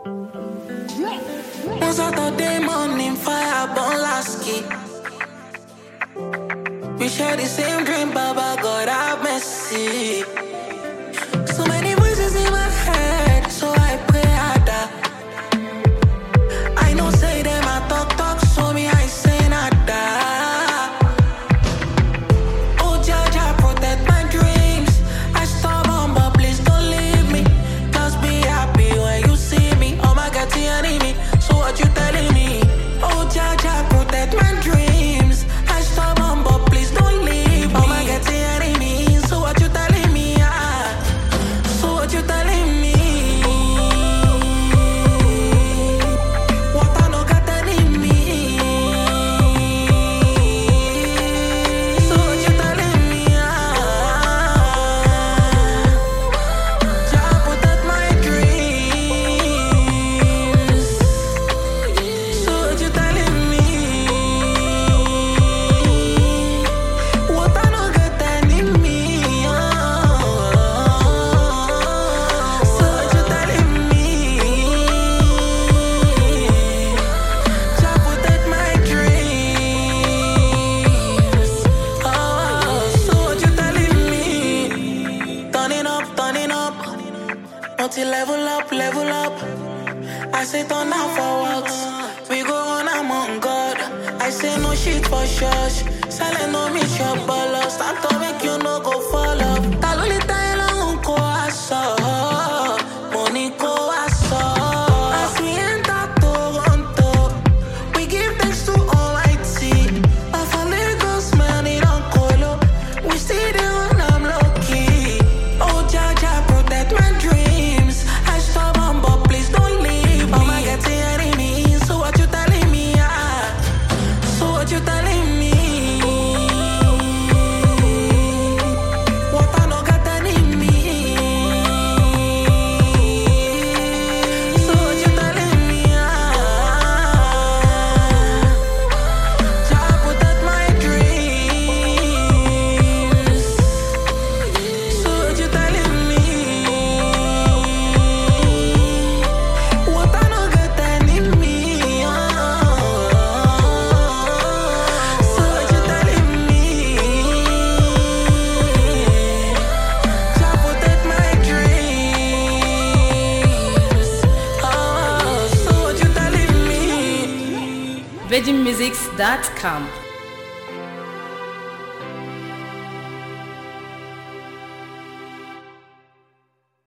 One Saturday morning, fire burn last key. We share the same dream, Baba God have mercy. So many voices in my head, so I pray harder. I know say them I talk, so me I say nada. Oh Jaja, protect my dreams. I stubborn, but please don't leave me. Just be happy when you see me. Oh my God, the enemy. So what you telling me? Oh Jaja, protect my dreams. I stubborn, but please don't leave me. Oh my God, the enemy. So what you telling me? So what you telling me? What I know got enemy. So what you telling me? Jah protect my dreams. So what you telling me? What I know got enemy. So what you telling me? Jah protect my dreams. So what you telling me? Turning up. Multi-level up. I say turn out for walks. We go on among God. I say no shit for shush. Silent no meet your bolos. Time to make you no go fall off. Taloli tayo lang ko aso. Money ko aso. As we enter Toronto, we give thanks to Almighty. Of a Lagos man, it don't colo. We stay there when I'm lucky. Oh Jaja, protect my dreams. I stubborn, but please don't leave me. Oh my God, the enemy. So what you telling me? So what you telling me? What I know got enemy. So what you telling me? Jah protect my dreams. So what you telling me? What I know got enemy. So what you telling me? Jah protect my dreams. So what you telling me? VeggieMusics.com